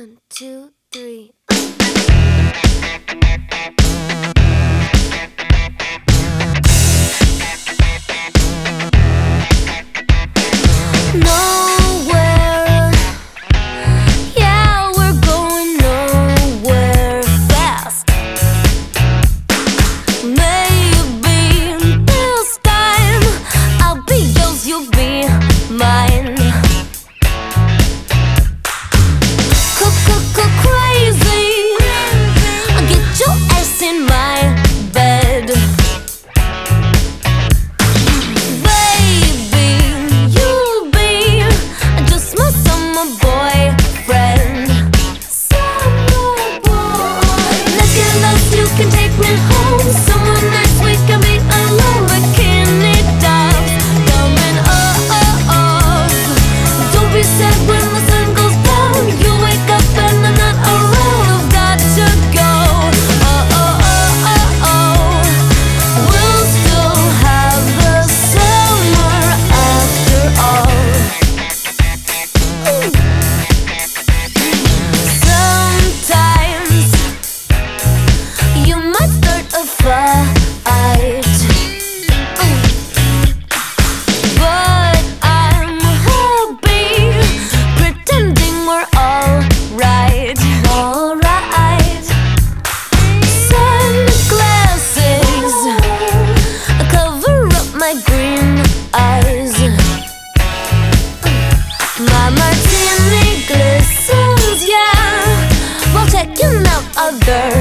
1, 2, 3. Nowhere, yeah, we're going nowhere fast. Maybe this time I'll be yours, you'll be mine. Crazy, I'll get your ass in my bed. Baby, you'll be just my summer boyfriend. Summer boy. Let's get lost, you can take me home. Somewhere nice we can be alone. Bikini tops coming off. Don't be sad when the sun goes down. You wake up and I'm not around. I've got to go. We'll still have the summer after all. Sometimes you might start a fight, but I'm happy pretending we're alright. Alright. Sunglasses cover up my green eyes. My martini glistens, yeah, while checking out other